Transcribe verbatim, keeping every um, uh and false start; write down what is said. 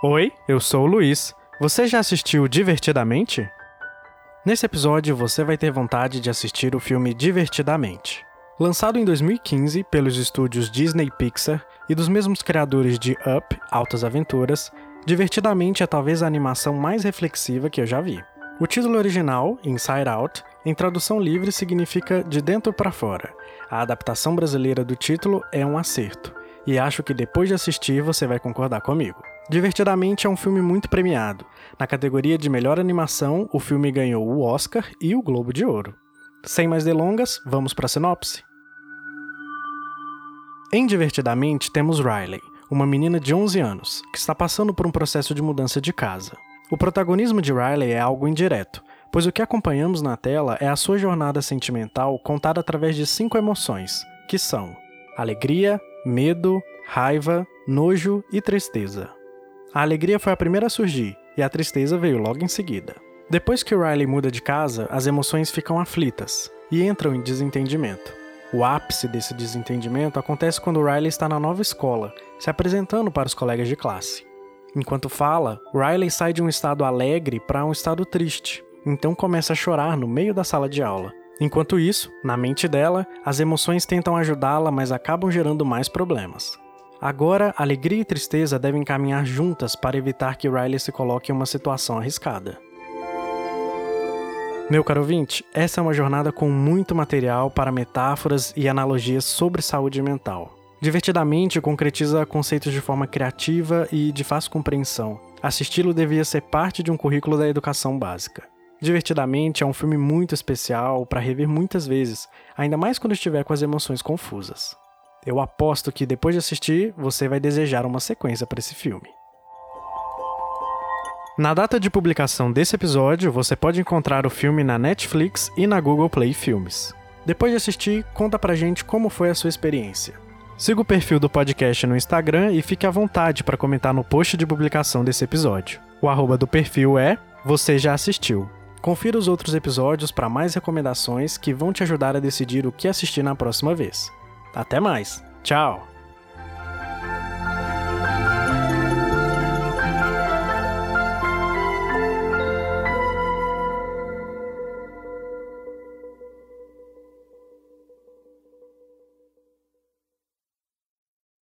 Oi, eu sou o Luiz. Você já assistiu Divertidamente? Nesse episódio você vai ter vontade de assistir o filme Divertidamente. Lançado em dois mil e quinze pelos estúdios Disney e Pixar e dos mesmos criadores de Up, Altas Aventuras, Divertidamente é talvez a animação mais reflexiva que eu já vi. O título original, Inside Out, em tradução livre significa De Dentro para Fora. A adaptação brasileira do título é um acerto, e acho que depois de assistir você vai concordar comigo. Divertidamente é um filme muito premiado. Na categoria de melhor animação, o filme ganhou o Oscar e o Globo de Ouro. Sem mais delongas, vamos para a sinopse. Em Divertidamente temos Riley, uma menina de onze anos, que está passando por um processo de mudança de casa. O protagonismo de Riley é algo indireto, pois o que acompanhamos na tela é a sua jornada sentimental contada através de cinco emoções, que são alegria, medo, raiva, nojo e tristeza. A alegria foi a primeira a surgir, e a tristeza veio logo em seguida. Depois que Riley muda de casa, as emoções ficam aflitas, e entram em desentendimento. O ápice desse desentendimento acontece quando Riley está na nova escola, se apresentando para os colegas de classe. Enquanto fala, Riley sai de um estado alegre para um estado triste, então começa a chorar no meio da sala de aula. Enquanto isso, na mente dela, as emoções tentam ajudá-la, mas acabam gerando mais problemas. Agora, alegria e tristeza devem caminhar juntas para evitar que Riley se coloque em uma situação arriscada. Meu caro ouvinte, essa é uma jornada com muito material para metáforas e analogias sobre saúde mental. Divertidamente concretiza conceitos de forma criativa e de fácil compreensão. Assisti-lo devia ser parte de um currículo da educação básica. Divertidamente é um filme muito especial para rever muitas vezes, ainda mais quando estiver com as emoções confusas. Eu aposto que depois de assistir, você vai desejar uma sequência para esse filme. Na data de publicação desse episódio, você pode encontrar o filme na Netflix e na Google Play Filmes. Depois de assistir, conta pra gente como foi a sua experiência. Siga o perfil do podcast no Instagram e fique à vontade para comentar no post de publicação desse episódio. O arroba do perfil é Você Já Assistiu. Confira os outros episódios para mais recomendações que vão te ajudar a decidir o que assistir na próxima vez. Até mais! Tchau!